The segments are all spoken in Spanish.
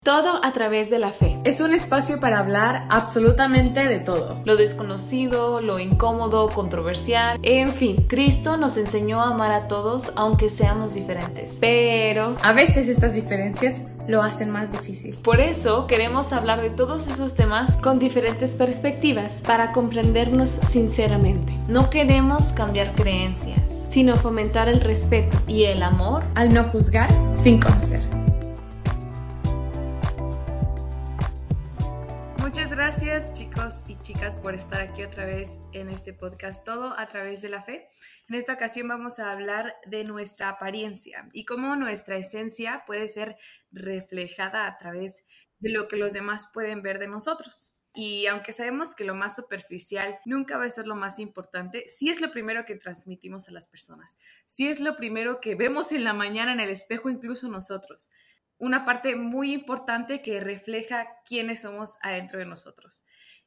Todo a través de la fe. Es un espacio para hablar absolutamente de todo. Lo desconocido, lo incómodo, controversial, en fin. Cristo nos enseñó a amar a todos aunque seamos diferentes. Pero a veces estas diferencias lo hacen más difícil. Por eso queremos hablar de todos esos temas con diferentes perspectivas para comprendernos sinceramente. No queremos cambiar creencias, sino fomentar el respeto y el amor al no juzgar sin conocer. Muchas gracias, chicos y chicas, por estar aquí otra vez en este podcast Todo a través de la fe. En esta ocasión vamos a hablar de nuestra apariencia y cómo nuestra esencia puede ser reflejada a través de lo que los demás pueden ver de nosotros. Y aunque sabemos que lo más superficial nunca va a ser lo más importante, sí es lo primero que transmitimos a las personas. Sí es lo primero que vemos en la mañana en el espejo, incluso nosotros. Una parte muy importante que refleja quiénes somos adentro de nosotros.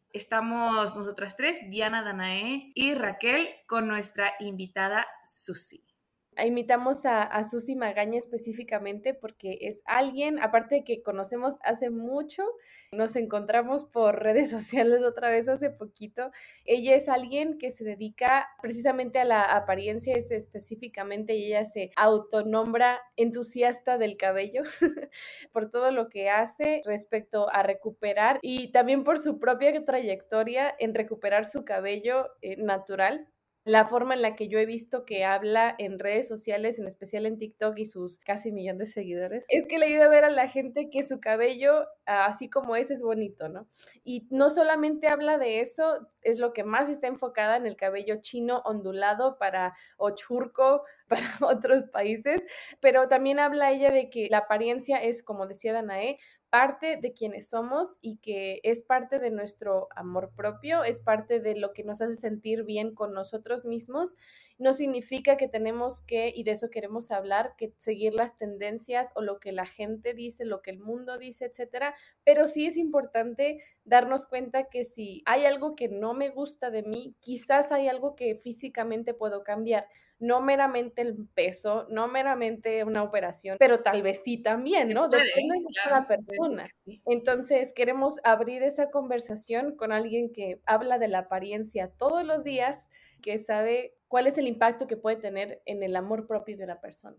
Estamos nosotras tres, Diana, Danae y Raquel, con nuestra invitada Susi. Invitamos a Susi Magaña específicamente porque es alguien, aparte de que conocemos hace mucho, nos encontramos por redes sociales otra vez hace poquito. Ella es alguien que se dedica precisamente a la apariencia, es específicamente, y ella se autonombra entusiasta del cabello por todo lo que hace respecto a recuperar y también por su propia trayectoria en recuperar su cabello natural. La forma en la que yo he visto que habla en redes sociales, en especial en TikTok y sus casi 1 millón de seguidores, es que le ayuda a ver a la gente que su cabello, así como es bonito, ¿no? Y no solamente habla de eso, es lo que más está enfocada en el cabello chino ondulado o churco para otros países, pero también habla ella de que la apariencia es, como decía Danae, parte de quienes somos y que es parte de nuestro amor propio, es parte de lo que nos hace sentir bien con nosotros mismos. No significa que tenemos que, y de eso queremos hablar, que seguir las tendencias o lo que la gente dice, lo que el mundo dice, etcétera, pero sí es importante darnos cuenta que si hay algo que no me gusta de mí, quizás hay algo que físicamente puedo cambiar. No meramente el peso, no meramente una operación, pero tal vez sí también, ¿no? Depende de cada persona. Sí. Entonces, queremos abrir esa conversación con alguien que habla de la apariencia todos los días, que sabe cuál es el impacto que puede tener en el amor propio de una persona.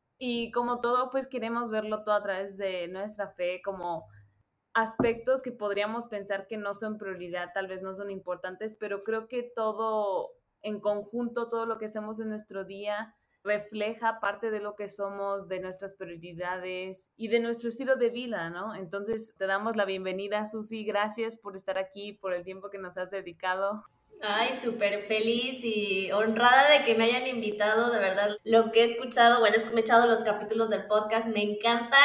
Y como todo, pues queremos verlo todo a través de nuestra fe, como aspectos que podríamos pensar que no son prioridad, tal vez no son importantes, pero creo que todo en conjunto, todo lo que hacemos en nuestro día refleja parte de lo que somos, de nuestras prioridades y de nuestro estilo de vida, ¿no? Entonces te damos la bienvenida, Susi, gracias por estar aquí, por el tiempo que nos has dedicado. Ay, súper feliz y honrada de que me hayan invitado, de verdad. Lo que he escuchado, bueno, he escuchado los capítulos del podcast, me encanta,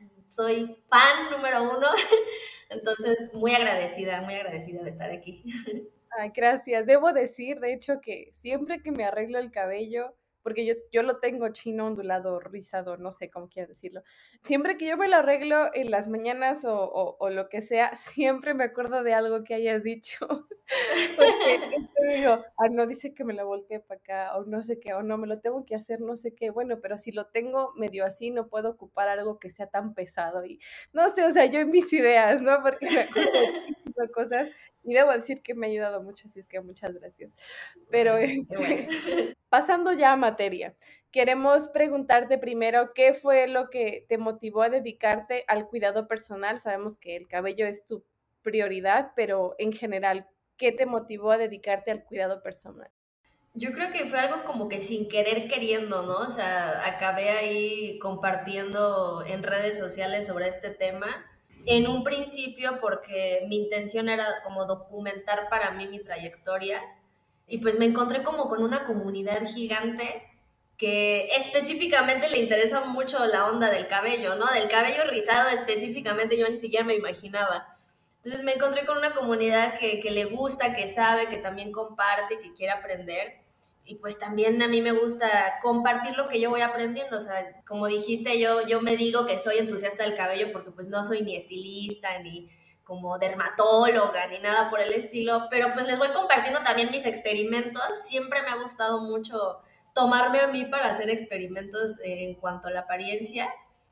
soy fan número 1, entonces muy agradecida de estar aquí. Ay, gracias. Debo decir, de hecho, que siempre que me arreglo el cabello, porque yo lo tengo chino, ondulado, rizado, no sé cómo quiero decirlo. Siempre que yo me lo arreglo en las mañanas o lo que sea, siempre me acuerdo de algo que hayas dicho. Porque digo, no dice que me lo voltee para acá, o no sé qué, o no, me lo tengo que hacer, no sé qué. Bueno, pero si lo tengo medio así, no puedo ocupar algo que sea tan pesado. Y no sé, o sea, yo en mis ideas, ¿no? Porque me acuerdo de cosas. Y debo decir que me ha ayudado mucho, así es que muchas gracias. Pero pasando ya a materia, queremos preguntarte primero qué fue lo que te motivó a dedicarte al cuidado personal. Sabemos que el cabello es tu prioridad, pero en general, ¿qué te motivó a dedicarte al cuidado personal? Yo creo que fue algo como que sin querer queriendo, ¿no? O sea, acabé ahí compartiendo en redes sociales sobre este tema. En un principio porque mi intención era como documentar para mí mi trayectoria y pues me encontré como con una comunidad gigante que específicamente le interesa mucho la onda del cabello, ¿no? Del cabello rizado específicamente yo ni siquiera me imaginaba. Entonces me encontré con una comunidad que le gusta, que sabe, que también comparte, que quiere aprender. Y pues también a mí me gusta compartir lo que yo voy aprendiendo. O sea, como dijiste, yo me digo que soy entusiasta del cabello porque pues no soy ni estilista, ni como dermatóloga, ni nada por el estilo. Pero pues les voy compartiendo también mis experimentos. Siempre me ha gustado mucho tomarme a mí para hacer experimentos en cuanto a la apariencia.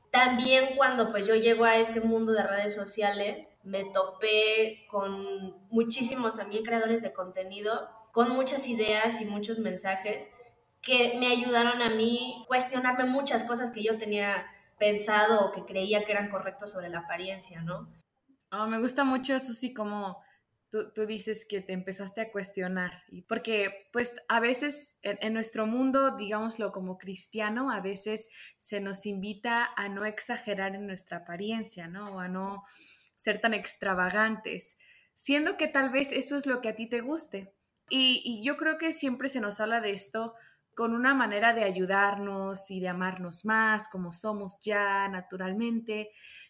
También cuando pues yo llego a este mundo de redes sociales, me topé con muchísimos también creadores de contenido, con muchas ideas y muchos mensajes que me ayudaron a mí cuestionarme muchas cosas que yo tenía pensado o que creía que eran correctos sobre la apariencia, ¿no? Me gusta mucho eso, sí, como tú dices que te empezaste a cuestionar, y porque pues a veces en nuestro mundo, digámoslo como cristiano, a veces se nos invita a no exagerar en nuestra apariencia, ¿no? O a no ser tan extravagantes, siendo que tal vez eso es lo que a ti te guste. Y yo creo que siempre se nos habla de esto con una manera de ayudarnos y de amarnos más, como somos ya naturalmente,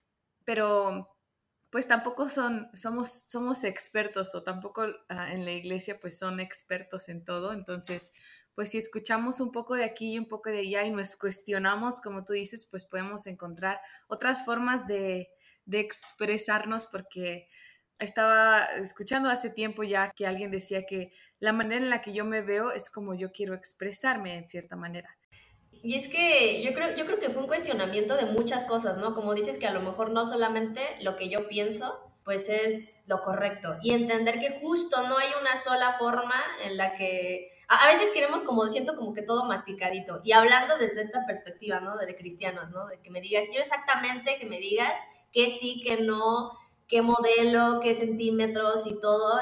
pero pues tampoco somos expertos, o tampoco en la iglesia pues son expertos en todo. Entonces, pues si escuchamos un poco de aquí y un poco de allá y nos cuestionamos, como tú dices, pues podemos encontrar otras formas de expresarnos, porque estaba escuchando hace tiempo ya que alguien decía que la manera en la que yo me veo es como yo quiero expresarme en cierta manera. Y es que yo creo que fue un cuestionamiento de muchas cosas, ¿no? Como dices que a lo mejor no solamente lo que yo pienso, pues es lo correcto. Y entender que justo no hay una sola forma en la que... A veces queremos como, siento como que todo masticadito. Y hablando desde esta perspectiva, ¿no? De cristianos, ¿no? De que me digas, quiero exactamente que me digas que sí, que no, qué modelo, qué centímetros y todo.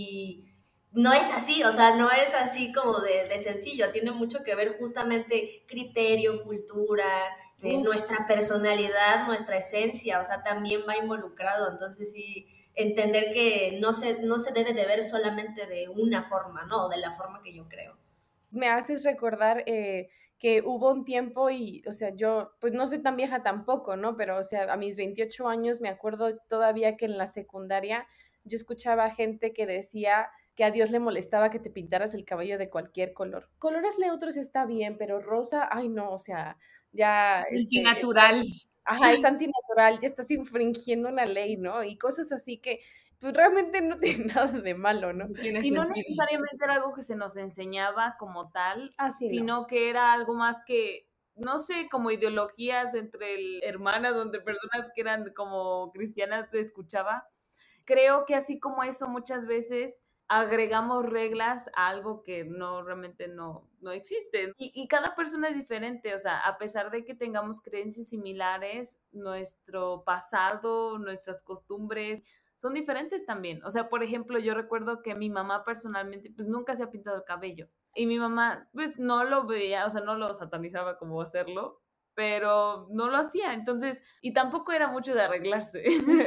Y no es así, o sea, no es así como de sencillo, tiene mucho que ver justamente criterio, cultura, de nuestra personalidad, nuestra esencia, o sea, también va involucrado, entonces sí, entender que no se debe de ver solamente de una forma, ¿no? De la forma que yo creo. Me haces recordar que hubo un tiempo y, o sea, yo, pues no soy tan vieja tampoco, ¿no? Pero, o sea, a mis 28 años me acuerdo todavía que en la secundaria yo escuchaba gente que decía que a Dios le molestaba que te pintaras el cabello de cualquier color. Colores neutros está bien, pero rosa, ay no, o sea, ya, Antinatural. ajá, es antinatural, ya estás infringiendo una ley, ¿no? Y cosas así que, pues realmente no tiene nada de malo, ¿no? No tiene Y no sentido. necesariamente era algo que se nos enseñaba como tal, Así no. sino que era algo más que, no sé, como ideologías entre hermanas o entre personas que eran como cristianas se escuchaba. Creo que así como eso muchas veces agregamos reglas a algo que no realmente no existe. Y cada persona es diferente, o sea, a pesar de que tengamos creencias similares, nuestro pasado, nuestras costumbres son diferentes también. O sea, por ejemplo, yo recuerdo que mi mamá personalmente pues nunca se ha pintado el cabello. Y mi mamá pues no lo veía, o sea, no lo satanizaba como hacerlo, pero no lo hacía. Entonces, y tampoco era mucho de arreglarse.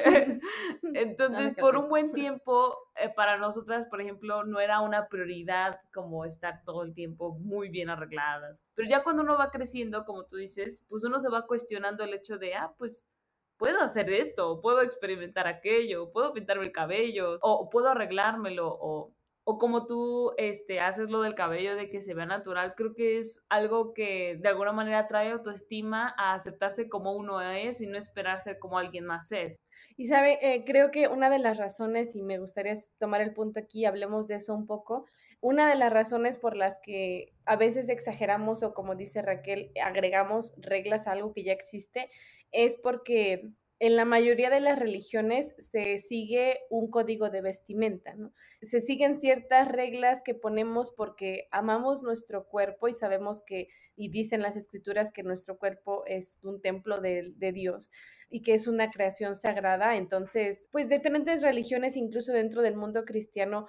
No me Entonces, por un capiz. buen tiempo, para nosotras, por ejemplo, no era una prioridad como estar todo el tiempo muy bien arregladas. Pero ya cuando uno va creciendo, como tú dices, pues uno se va cuestionando el hecho de, pues puedo hacer esto, puedo experimentar aquello, puedo pintarme el cabello, o puedo arreglármelo, o como tú haces lo del cabello de que se vea natural, creo que es algo que de alguna manera trae autoestima a aceptarse como uno es y no esperar ser como alguien más es. Y sabe, creo que una de las razones, y me gustaría tomar el punto aquí, hablemos de eso un poco, una de las razones por las que a veces exageramos o como dice Raquel, agregamos reglas a algo que ya existe, es porque en la mayoría de las religiones se sigue un código de vestimenta, ¿no? Se siguen ciertas reglas que ponemos porque amamos nuestro cuerpo y sabemos que, y dicen las escrituras que nuestro cuerpo es un templo de Dios y que es una creación sagrada. Entonces, pues diferentes religiones, incluso dentro del mundo cristiano,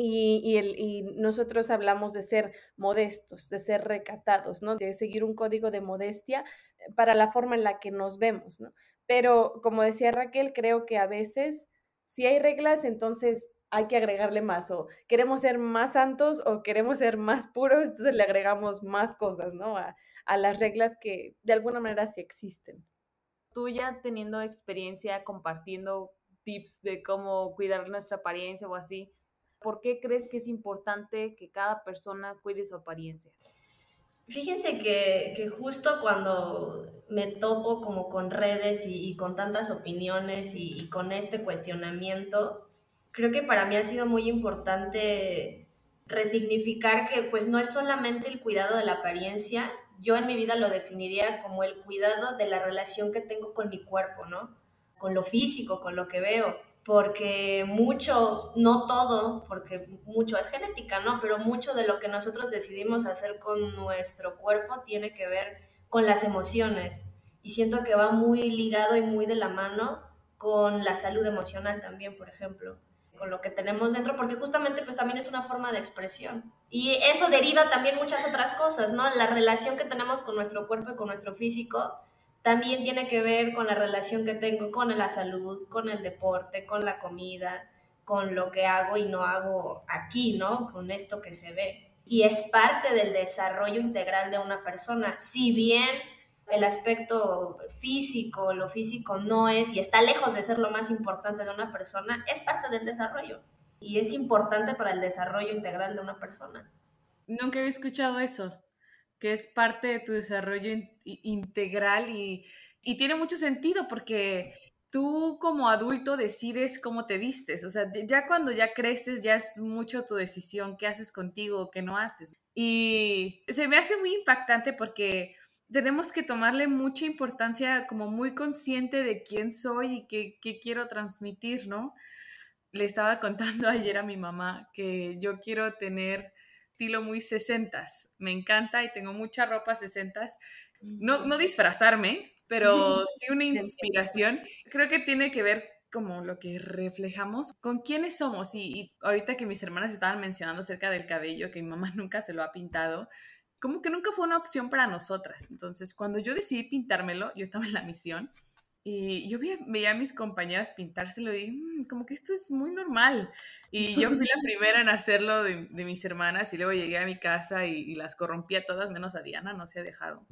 y nosotros hablamos de ser modestos, de ser recatados, ¿no? De seguir un código de modestia para la forma en la que nos vemos, ¿no? Pero como decía Raquel, creo que a veces si hay reglas, entonces hay que agregarle más, o queremos ser más santos o queremos ser más puros, entonces le agregamos más cosas, ¿no? A las reglas que de alguna manera sí existen. Tú ya teniendo experiencia compartiendo tips de cómo cuidar nuestra apariencia o así, ¿por qué crees que es importante que cada persona cuide su apariencia? Fíjense que justo cuando me topo como con redes y con tantas opiniones y con este cuestionamiento, creo que para mí ha sido muy importante resignificar que pues no es solamente el cuidado de la apariencia, yo en mi vida lo definiría como el cuidado de la relación que tengo con mi cuerpo, ¿no? Con lo físico, con lo que veo, porque mucho, no todo, porque mucho es genética, ¿no? Pero mucho de lo que nosotros decidimos hacer con nuestro cuerpo tiene que ver con las emociones, y siento que va muy ligado y muy de la mano con la salud emocional también, por ejemplo, con lo que tenemos dentro, porque justamente pues también es una forma de expresión. Y eso deriva también muchas otras cosas, ¿no? La relación que tenemos con nuestro cuerpo y con nuestro físico también tiene que ver con la relación que tengo con la salud, con el deporte, con la comida, con lo que hago y no hago aquí, ¿no? Con esto que se ve. Y es parte del desarrollo integral de una persona. Si bien el aspecto físico, lo físico no es y está lejos de ser lo más importante de una persona, es parte del desarrollo y es importante para el desarrollo integral de una persona. Nunca había escuchado eso, que es parte de tu desarrollo integral y tiene mucho sentido porque tú como adulto decides cómo te vistes, o sea, ya cuando ya creces ya es mucho tu decisión qué haces contigo, qué no haces. Y se me hace muy impactante porque tenemos que tomarle mucha importancia como muy consciente de quién soy y qué quiero transmitir, ¿no? Le estaba contando ayer a mi mamá que yo quiero tener estilo muy sesentas. Me encanta y tengo mucha ropa sesentas. No disfrazarme, pero sí una inspiración. Creo que tiene que ver como lo que reflejamos con quiénes somos. Y ahorita que mis hermanas estaban mencionando acerca del cabello, que mi mamá nunca se lo ha pintado, como que nunca fue una opción para nosotras. Entonces, cuando yo decidí pintármelo, yo estaba en la misión y yo veía a mis compañeras pintárselo y como que esto es muy normal. Y yo fui la primera en hacerlo de mis hermanas y luego llegué a mi casa y las corrompí a todas, menos a Diana, no se ha dejado.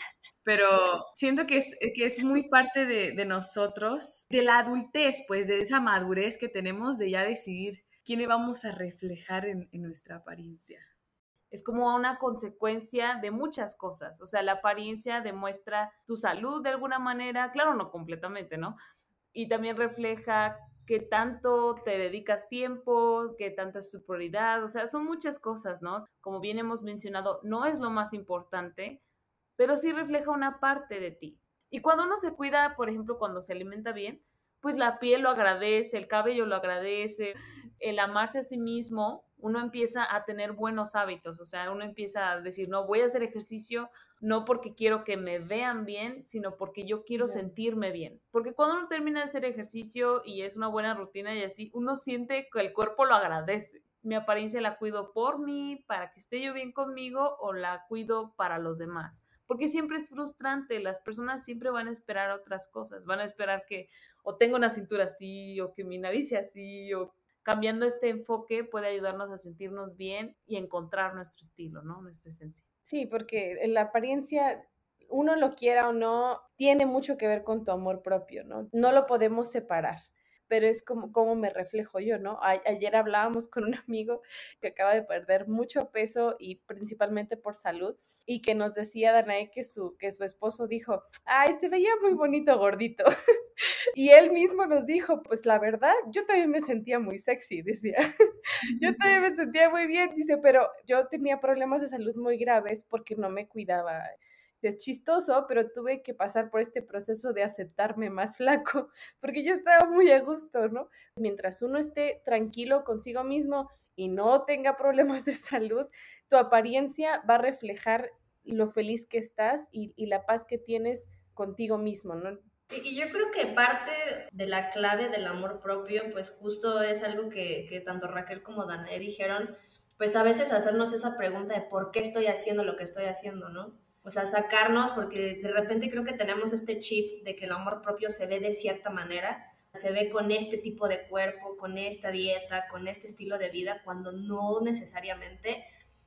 Pero siento que es muy parte de nosotros, de la adultez, pues de esa madurez que tenemos de ya decidir quiénes vamos a reflejar en nuestra apariencia. Es como una consecuencia de muchas cosas. O sea, la apariencia demuestra tu salud de alguna manera, claro, no completamente, ¿no? Y también refleja qué tanto te dedicas tiempo, qué tanta es tu prioridad, o sea, son muchas cosas, ¿no? Como bien hemos mencionado, no es lo más importante, pero sí refleja una parte de ti. Y cuando uno se cuida, por ejemplo, cuando se alimenta bien, pues la piel lo agradece, el cabello lo agradece, el amarse a sí mismo, uno empieza a tener buenos hábitos, o sea, uno empieza a decir, no, voy a hacer ejercicio no porque quiero que me vean bien, sino porque yo quiero sentirme bien. Porque cuando uno termina de hacer ejercicio y es una buena rutina y así, uno siente que el cuerpo lo agradece. Mi apariencia la cuido por mí, para que esté yo bien conmigo, o la cuido para los demás. Porque siempre es frustrante, las personas siempre van a esperar otras cosas, van a esperar que o tenga una cintura así, o que mi nariz sea así, o cambiando este enfoque puede ayudarnos a sentirnos bien y encontrar nuestro estilo, ¿no? Nuestra esencia. Sí, porque la apariencia, uno lo quiera o no, tiene mucho que ver con tu amor propio, ¿no? No lo podemos separar, pero es como me reflejo yo, ¿no? Ayer hablábamos con un amigo que acaba de perder mucho peso y principalmente por salud y que nos decía, Danae, que su esposo dijo, ay, se veía muy bonito gordito. Y él mismo nos dijo, pues la verdad, yo también me sentía muy sexy, decía. Yo también me sentía muy bien, dice, pero yo tenía problemas de salud muy graves porque no me cuidaba. Es chistoso, pero tuve que pasar por este proceso de aceptarme más flaco, porque yo estaba muy a gusto, ¿no? Mientras uno esté tranquilo consigo mismo y no tenga problemas de salud, tu apariencia va a reflejar lo feliz que estás y la paz que tienes contigo mismo, ¿no? Y yo creo que parte de la clave del amor propio, pues justo es algo que tanto Raquel como Danae dijeron, pues a veces hacernos esa pregunta de por qué estoy haciendo lo que estoy haciendo, ¿no? O sea, sacarnos, porque de repente creo que tenemos este chip de que el amor propio se ve de cierta manera, se ve con este tipo de cuerpo, con esta dieta, con este estilo de vida, cuando no necesariamente,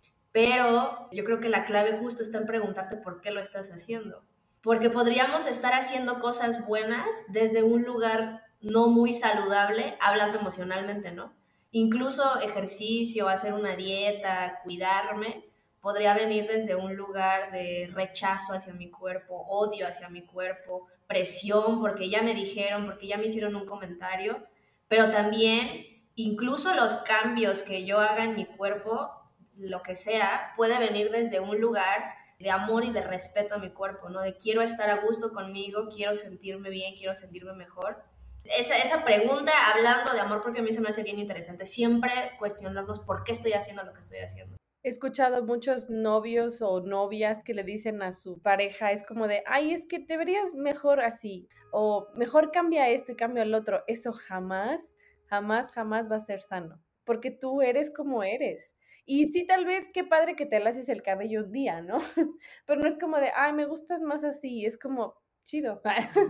pero yo creo que la clave justo está en preguntarte por qué lo estás haciendo. Porque podríamos estar haciendo cosas buenas desde un lugar no muy saludable, hablando emocionalmente, ¿no? Incluso ejercicio, hacer una dieta, cuidarme, podría venir desde un lugar de rechazo hacia mi cuerpo, odio hacia mi cuerpo, presión porque ya me dijeron, porque ya me hicieron un comentario, pero también incluso los cambios que yo haga en mi cuerpo, lo que sea, puede venir desde un lugar de amor y de respeto a mi cuerpo, ¿no? De quiero estar a gusto conmigo, quiero sentirme bien, quiero sentirme mejor. Esa pregunta, hablando de amor propio, a mí se me hace bien interesante. Siempre cuestionarnos por qué estoy haciendo lo que estoy haciendo. He escuchado muchos novios o novias que le dicen a su pareja, es como de, ay, es que te verías mejor así, o mejor cambia esto y cambia el otro. Eso jamás, jamás, jamás va a ser sano, porque tú eres como eres. Y sí, tal vez qué padre que te laces el cabello un día, ¿no? Pero no es como de, ay, me gustas más así, es como chido.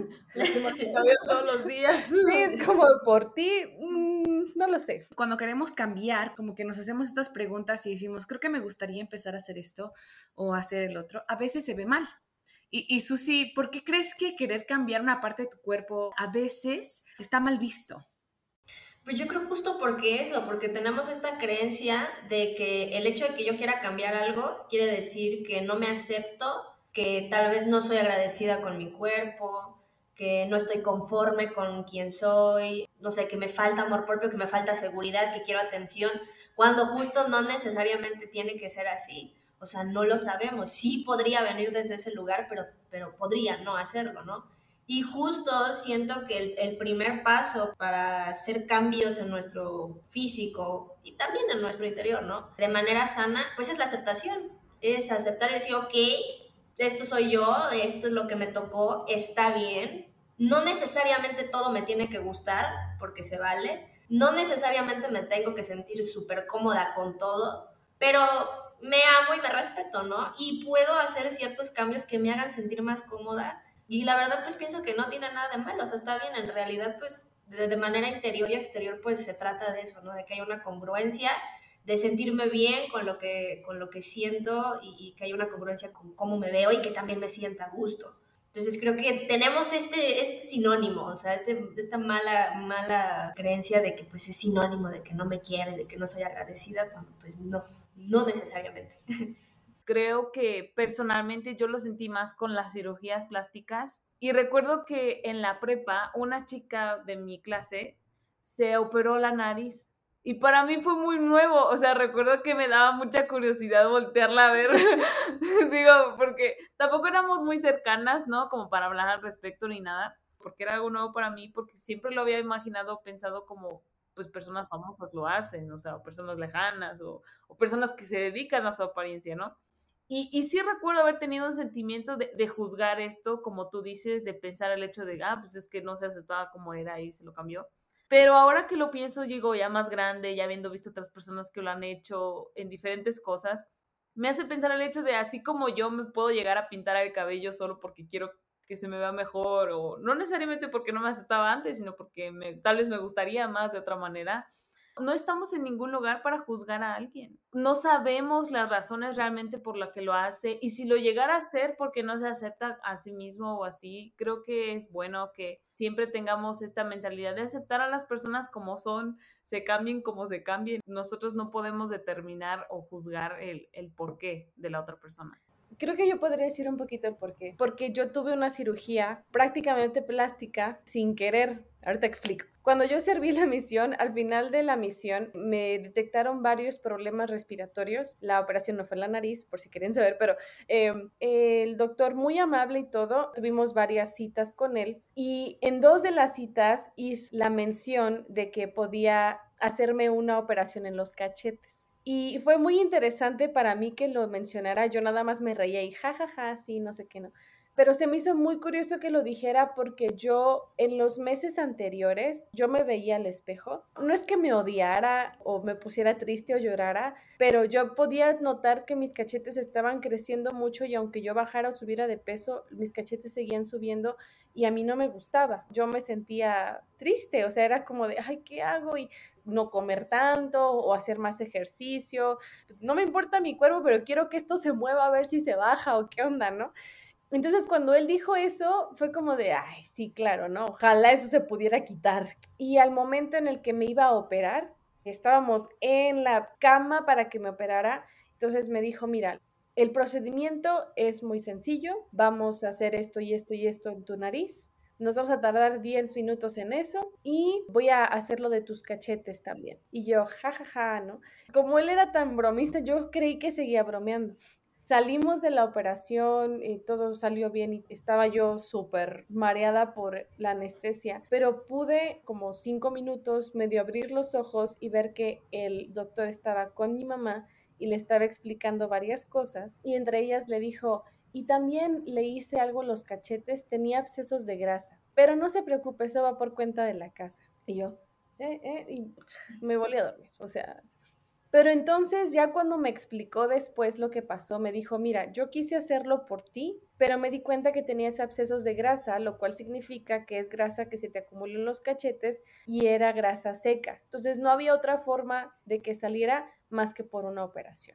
Todos los días. Sí, es como por ti, no lo sé. Cuando queremos cambiar, como que nos hacemos estas preguntas y decimos, creo que me gustaría empezar a hacer esto o hacer el otro. A veces se ve mal. Y Susi, ¿por qué crees que querer cambiar una parte de tu cuerpo a veces está mal visto? Pues yo creo justo porque tenemos esta creencia de que el hecho de que yo quiera cambiar algo quiere decir que no me acepto, que tal vez no soy agradecida con mi cuerpo, que no estoy conforme con quien soy, no sé, que me falta amor propio, que me falta seguridad, que quiero atención, cuando justo no necesariamente tiene que ser así. O sea, no lo sabemos. Sí podría venir desde ese lugar, pero podría no hacerlo, ¿no? Y justo siento que el primer paso para hacer cambios en nuestro físico y también en nuestro interior, ¿no? De manera sana, pues es la aceptación. Es aceptar y decir, ok, esto soy yo, esto es lo que me tocó, está bien. No necesariamente todo me tiene que gustar, porque se vale. No necesariamente me tengo que sentir súper cómoda con todo, pero me amo y me respeto, ¿no? Y puedo hacer ciertos cambios que me hagan sentir más cómoda y la verdad, pues pienso que no tiene nada de malo, o sea, está bien, en realidad, pues de manera interior y exterior, pues se trata de eso, ¿no? De que haya una congruencia, de sentirme bien con lo que siento y que haya una congruencia con cómo me veo y que también me sienta a gusto. Entonces creo que tenemos este sinónimo, o sea, esta mala creencia de que pues es sinónimo de que no me quiere, de que no soy agradecida, cuando pues no necesariamente. Creo que personalmente yo lo sentí más con las cirugías plásticas y recuerdo que en la prepa una chica de mi clase se operó la nariz y para mí fue muy nuevo, o sea, recuerdo que me daba mucha curiosidad voltearla a ver, digo, porque tampoco éramos muy cercanas, ¿no? Como para hablar al respecto ni nada, porque era algo nuevo para mí, porque siempre lo había imaginado, pensado como pues personas famosas lo hacen, o sea, o personas lejanas o personas que se dedican a su apariencia, ¿no? Y sí recuerdo haber tenido un sentimiento de juzgar esto, como tú dices, de pensar el hecho de, pues es que no se aceptaba como era y se lo cambió. Pero ahora que lo pienso, digo, ya más grande, ya habiendo visto otras personas que lo han hecho en diferentes cosas, me hace pensar el hecho de así como yo me puedo llegar a pintar el cabello solo porque quiero que se me vea mejor, o no necesariamente porque no me aceptaba antes, sino porque tal vez me gustaría más de otra manera. No estamos en ningún lugar para juzgar a alguien. No sabemos las razones realmente por las que lo hace y si lo llegara a hacer porque no se acepta a sí mismo o así, creo que es bueno que siempre tengamos esta mentalidad de aceptar a las personas como son, se cambien como se cambien. Nosotros no podemos determinar o juzgar el porqué de la otra persona. Creo que yo podría decir un poquito el por qué. Porque yo tuve una cirugía prácticamente plástica sin querer. Ahorita explico. Cuando yo serví la misión, al final de la misión me detectaron varios problemas respiratorios. La operación no fue en la nariz, por si quieren saber, pero el doctor muy amable y todo, tuvimos varias citas con él y en 2 de las citas hizo la mención de que podía hacerme una operación en los cachetes. Y fue muy interesante para mí que lo mencionara. Yo nada más me reía y jajaja, sí, no sé qué no. Pero se me hizo muy curioso que lo dijera porque yo en los meses anteriores yo me veía al espejo. No es que me odiara o me pusiera triste o llorara, pero yo podía notar que mis cachetes estaban creciendo mucho y aunque yo bajara o subiera de peso, mis cachetes seguían subiendo y a mí no me gustaba. Yo me sentía triste, o sea, era como de, ay, ¿qué hago? Y no comer tanto o hacer más ejercicio. No me importa mi cuerpo, pero quiero que esto se mueva a ver si se baja o qué onda, ¿no? Entonces, cuando él dijo eso, fue como de, ay, sí, claro, ¿no? Ojalá eso se pudiera quitar. Y al momento en el que me iba a operar, estábamos en la cama para que me operara, entonces me dijo, mira, el procedimiento es muy sencillo, vamos a hacer esto y esto y esto en tu nariz, nos vamos a tardar 10 minutos en eso y voy a hacerlo de tus cachetes también. Y yo, jajaja, ¿no? Como él era tan bromista, yo creí que seguía bromeando. Salimos de la operación y todo salió bien y estaba yo súper mareada por la anestesia, pero pude como 5 minutos medio abrir los ojos y ver que el doctor estaba con mi mamá y le estaba explicando varias cosas y entre ellas le dijo, y también le hice algo en los cachetes, tenía abscesos de grasa, pero no se preocupe, eso va por cuenta de la casa. Y yo, y me volví a dormir, o sea... Pero entonces ya cuando me explicó después lo que pasó, me dijo, mira, yo quise hacerlo por ti, pero me di cuenta que tenías abscesos de grasa, lo cual significa que es grasa que se te acumuló en los cachetes y era grasa seca. Entonces no había otra forma de que saliera más que por una operación.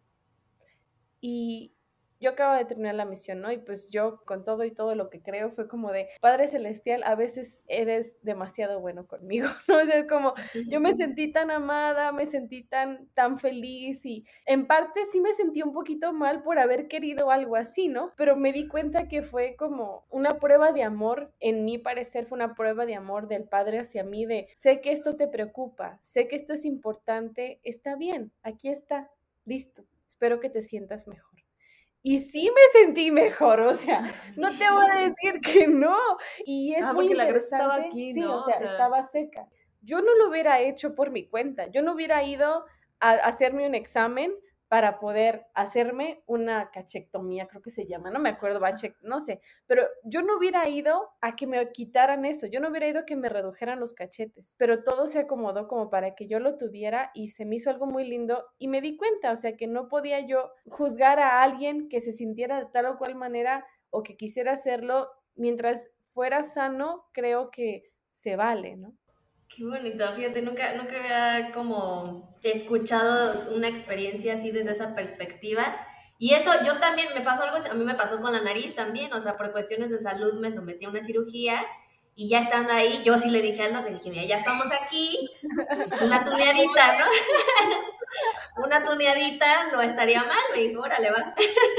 Y yo acabo de terminar la misión, ¿no? Y pues yo con todo y todo lo que creo fue como de, Padre Celestial, a veces eres demasiado bueno conmigo, ¿no? O sea, es como, yo me sentí tan amada, me sentí tan feliz y en parte sí me sentí un poquito mal por haber querido algo así, ¿no? Pero me di cuenta que fue como una prueba de amor, en mi parecer fue una prueba de amor del Padre hacia mí, de, sé que esto te preocupa, sé que esto es importante, está bien, aquí está, listo. Espero que te sientas mejor. Y sí me sentí mejor, o sea, no te voy a decir que no. Y es muy porque la grasa estaba interesante. aquí, Sí, ¿no? o sea, estaba seca. Yo no lo hubiera hecho por mi cuenta. Yo no hubiera ido a hacerme un examen para poder hacerme una cachectomía, creo que se llama, no me acuerdo, no sé, pero yo no hubiera ido a que me quitaran eso, yo no hubiera ido a que me redujeran los cachetes, pero todo se acomodó como para que yo lo tuviera y se me hizo algo muy lindo y me di cuenta, o sea, que no podía yo juzgar a alguien que se sintiera de tal o cual manera o que quisiera hacerlo mientras fuera sano, creo que se vale, ¿no? Qué bonito, fíjate, nunca había como escuchado una experiencia así desde esa perspectiva. Y eso, yo también, me pasó algo, a mí me pasó con la nariz también, o sea, por cuestiones de salud me sometí a una cirugía y ya estando ahí, yo sí le dije al doctor, le dije, mira, ya estamos aquí, pues una tuneadita, ¿no? Una tuneadita no estaría mal, me dijo, órale, va.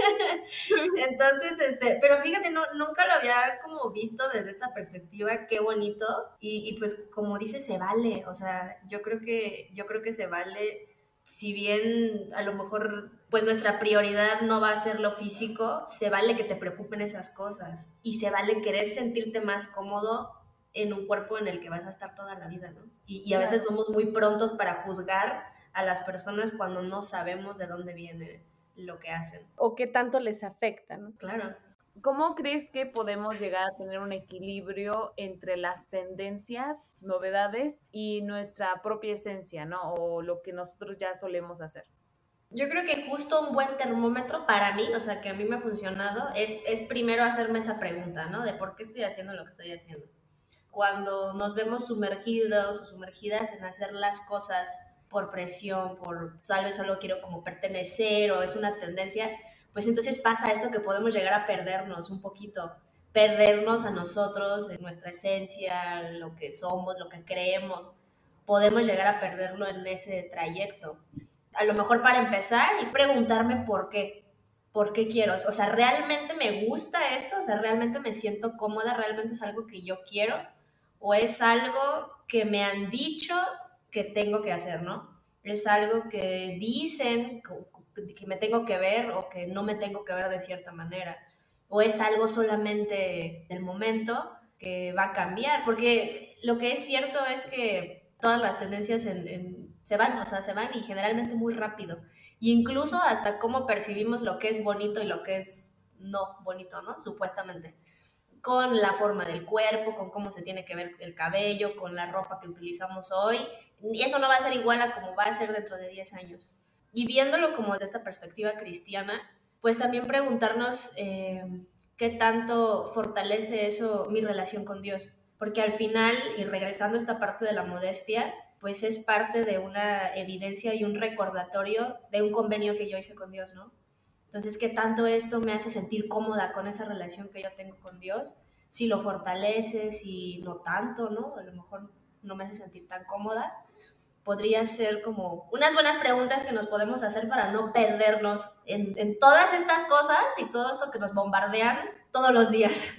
Entonces, pero fíjate, nunca lo había como visto desde esta perspectiva, qué bonito, y pues como dices, se vale, o sea, yo creo que se vale, si bien a lo mejor pues nuestra prioridad no va a ser lo físico, se vale que te preocupen esas cosas, y se vale querer sentirte más cómodo en un cuerpo en el que vas a estar toda la vida, ¿no? Y a veces somos muy prontos para juzgar a las personas cuando no sabemos de dónde viene lo que hacen. O qué tanto les afecta, ¿no? Claro. ¿Cómo crees que podemos llegar a tener un equilibrio entre las tendencias, novedades y nuestra propia esencia, ¿no? O lo que nosotros ya solemos hacer. Yo creo que justo un buen termómetro para mí, o sea, que a mí me ha funcionado, es primero hacerme esa pregunta, ¿no? De por qué estoy haciendo lo que estoy haciendo. Cuando nos vemos sumergidos o sumergidas en hacer las cosas por presión, por tal vez solo quiero como pertenecer o es una tendencia, pues entonces pasa esto que podemos llegar a perdernos un poquito, perdernos a nosotros, en nuestra esencia, lo que somos, lo que creemos, podemos llegar a perderlo en ese trayecto. A lo mejor para empezar y preguntarme por qué quiero, o sea, ¿realmente me gusta esto? O sea, ¿realmente me siento cómoda? ¿Realmente es algo que yo quiero? ¿O es algo que me han dicho que tengo que hacer, ¿no? Es algo que dicen que me tengo que ver o que no me tengo que ver de cierta manera. O es algo solamente del momento que va a cambiar, porque lo que es cierto es que todas las tendencias se van, o sea, se van y generalmente muy rápido. Y incluso hasta cómo percibimos lo que es bonito y lo que es no bonito, ¿no? Supuestamente. Con la forma del cuerpo, con cómo se tiene que ver el cabello, con la ropa que utilizamos hoy. Y eso no va a ser igual a como va a ser dentro de 10 años. Y viéndolo como de esta perspectiva cristiana, pues también preguntarnos qué tanto fortalece eso mi relación con Dios. Porque al final, y regresando a esta parte de la modestia, pues es parte de una evidencia y un recordatorio de un convenio que yo hice con Dios, ¿no? Entonces, ¿qué tanto esto me hace sentir cómoda con esa relación que yo tengo con Dios? Si lo fortalece, si no tanto, ¿no? A lo mejor no me hace sentir tan cómoda. Podría ser como unas buenas preguntas que nos podemos hacer para no perdernos en todas estas cosas y todo esto que nos bombardean todos los días.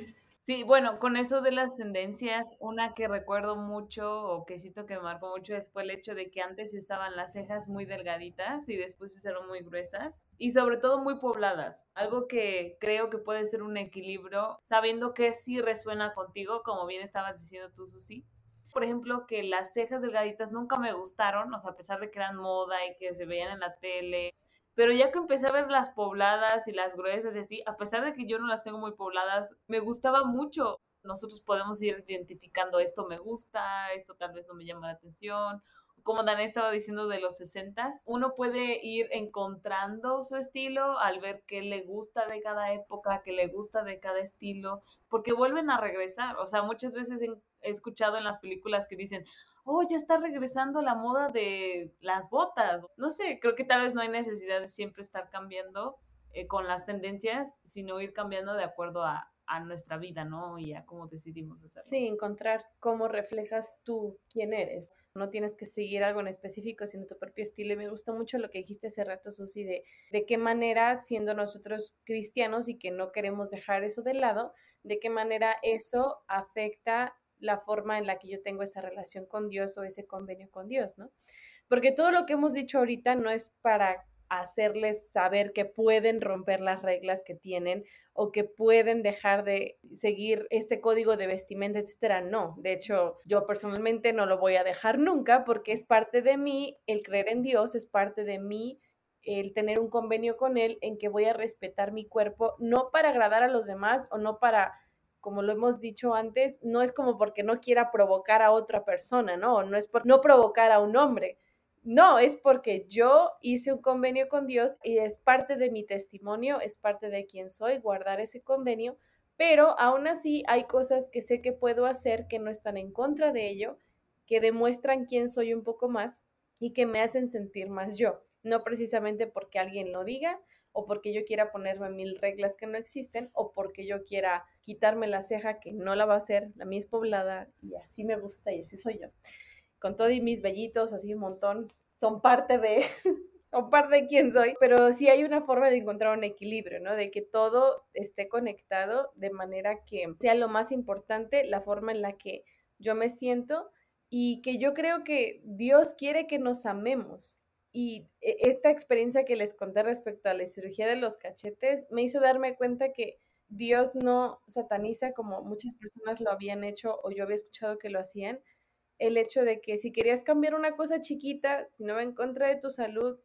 Sí, bueno, con eso de las tendencias, una que recuerdo mucho o que siento que me marcó mucho fue el hecho de que antes se usaban las cejas muy delgaditas y después se usaron muy gruesas y sobre todo muy pobladas. Algo que creo que puede ser un equilibrio, sabiendo que sí resuena contigo, como bien estabas diciendo tú, Susi. Por ejemplo, que las cejas delgaditas nunca me gustaron, o sea, a pesar de que eran moda y que se veían en la tele, pero ya que empecé a ver las pobladas y las gruesas y así, a pesar de que yo no las tengo muy pobladas, me gustaba mucho. Nosotros podemos ir identificando esto me gusta, esto tal vez no me llama la atención. Como Dani estaba diciendo de los 60s, uno puede ir encontrando su estilo al ver qué le gusta de cada época, qué le gusta de cada estilo, porque vuelven a regresar. O sea, muchas veces he escuchado en las películas que dicen, oh, ya está regresando la moda de las botas. No sé, creo que tal vez no hay necesidad de siempre estar cambiando con las tendencias, sino ir cambiando de acuerdo a nuestra vida, ¿no? Y a cómo decidimos hacerlo. Sí, encontrar cómo reflejas tú quién eres. No tienes que seguir algo en específico, sino tu propio estilo. Y me gustó mucho lo que dijiste hace rato, Susi, de qué manera, siendo nosotros cristianos y que no queremos dejar eso de lado, de qué manera eso afecta la forma en la que yo tengo esa relación con Dios o ese convenio con Dios, ¿no? Porque todo lo que hemos dicho ahorita no es para hacerles saber que pueden romper las reglas que tienen o que pueden dejar de seguir este código de vestimenta, etcétera. No, de hecho, yo personalmente no lo voy a dejar nunca porque es parte de mí el creer en Dios, es parte de mí el tener un convenio con Él en que voy a respetar mi cuerpo, no para agradar a los demás o no para, como lo hemos dicho antes, no es como porque no quiera provocar a otra persona, ¿no? No es por no provocar a un hombre, no, es porque yo hice un convenio con Dios y es parte de mi testimonio, es parte de quién soy, guardar ese convenio, pero aún así hay cosas que sé que puedo hacer que no están en contra de ello, que demuestran quién soy un poco más y que me hacen sentir más yo, no precisamente porque alguien lo diga o porque yo quiera ponerme 1000 reglas que no existen o porque yo quiera quitarme la ceja que no la va a hacer, la mía es poblada y así me gusta y así soy yo con todo y mis vellitos, así un montón, son parte de, son parte de quién soy, pero sí hay una forma de encontrar un equilibrio, ¿no? De que todo esté conectado de manera que sea lo más importante, la forma en la que yo me siento y que yo creo que Dios quiere que nos amemos. Y esta experiencia que les conté respecto a la cirugía de los cachetes me hizo darme cuenta que Dios no sataniza como muchas personas lo habían hecho o yo había escuchado que lo hacían, el hecho de que si querías cambiar una cosa chiquita, si no va en contra de tu salud,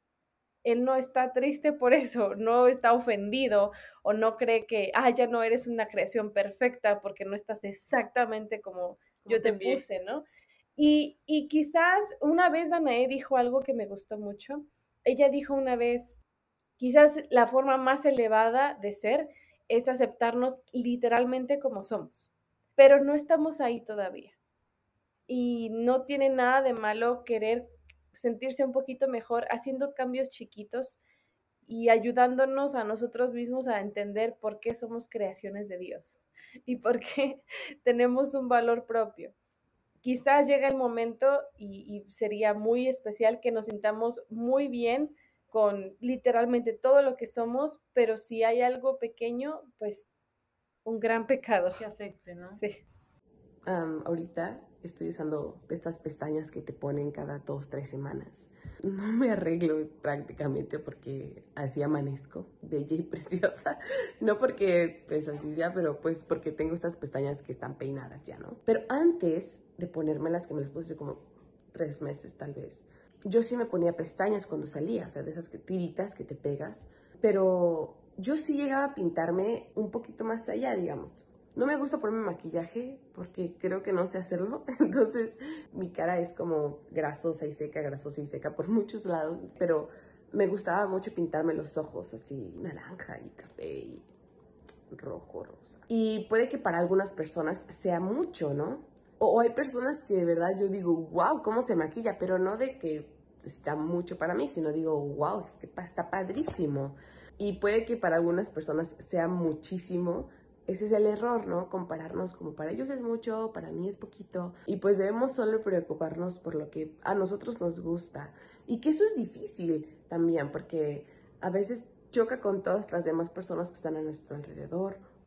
él no está triste por eso, no está ofendido o no cree que, ya no eres una creación perfecta porque no estás exactamente como yo te puse, ¿no? Y quizás una vez Danae dijo algo que me gustó mucho. Ella dijo una vez, quizás la forma más elevada de ser es aceptarnos literalmente como somos, pero no estamos ahí todavía y no tiene nada de malo querer sentirse un poquito mejor haciendo cambios chiquitos y ayudándonos a nosotros mismos a entender por qué somos creaciones de Dios y por qué tenemos un valor propio. Quizás llega el momento y sería muy especial que nos sintamos muy bien con literalmente todo lo que somos, pero si hay algo pequeño, pues un gran pecado. Que afecte, ¿no? Sí. Ahorita estoy usando estas pestañas que te ponen cada 2-3 semanas. No me arreglo prácticamente porque así amanezco, bella y preciosa. No porque pues así sea, pero pues porque tengo estas pestañas que están peinadas ya, ¿no? Pero antes de ponérmelas, que me las puse como 3 meses tal vez, yo sí me ponía pestañas cuando salía, o sea, de esas tiritas que te pegas. Pero yo sí llegaba a pintarme un poquito más allá, digamos. No me gusta ponerme maquillaje porque creo que no sé hacerlo. Entonces mi cara es como grasosa y seca por muchos lados. Pero me gustaba mucho pintarme los ojos así naranja y café y rojo, rosa. Y puede que para algunas personas sea mucho, ¿no? O hay personas que de verdad yo digo, wow, ¿cómo se maquilla? Pero no de que está mucho para mí, sino digo, wow, es que está padrísimo. Y puede que para algunas personas sea muchísimo. Ese es el error, ¿no? Compararnos como para ellos es mucho, para mí es poquito. Y pues debemos solo preocuparnos por lo que a nosotros nos gusta. Y que eso es difícil también, porque a veces choca con todas las demás personas que están a nuestro alrededor.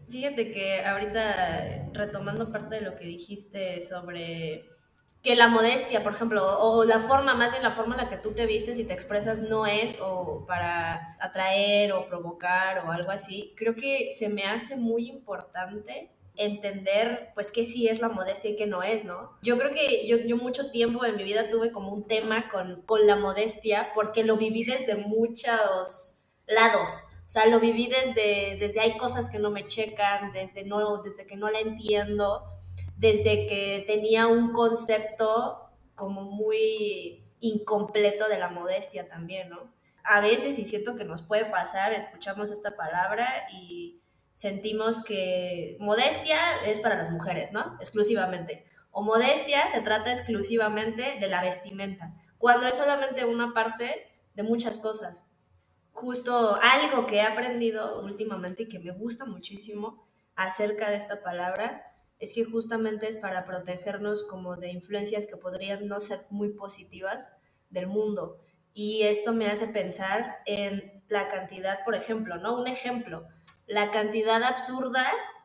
Fíjate que ahorita retomando parte de lo que dijiste sobre que la modestia, por ejemplo, o la forma, más bien la forma en la que tú te vistes y te expresas no es o para atraer o provocar o algo así, creo que se me hace muy importante entender pues qué sí es la modestia y qué no es, ¿no? Yo creo que yo mucho tiempo en mi vida tuve como un tema con la modestia porque lo viví desde muchos lados. O sea, lo viví desde hay cosas que no me checan, desde que no la entiendo, desde que tenía un concepto como muy incompleto de la modestia también, ¿no? A veces, y siento que nos puede pasar, escuchamos esta palabra y sentimos que modestia es para las mujeres, ¿no? Exclusivamente. O modestia se trata exclusivamente de la vestimenta, cuando es solamente una parte de muchas cosas. Justo algo que he aprendido últimamente y que me gusta muchísimo acerca de esta palabra es que justamente es para protegernos como de influencias que podrían no ser muy positivas del mundo. Y esto me hace pensar en la cantidad, por ejemplo, ¿no? Un ejemplo, la cantidad absurda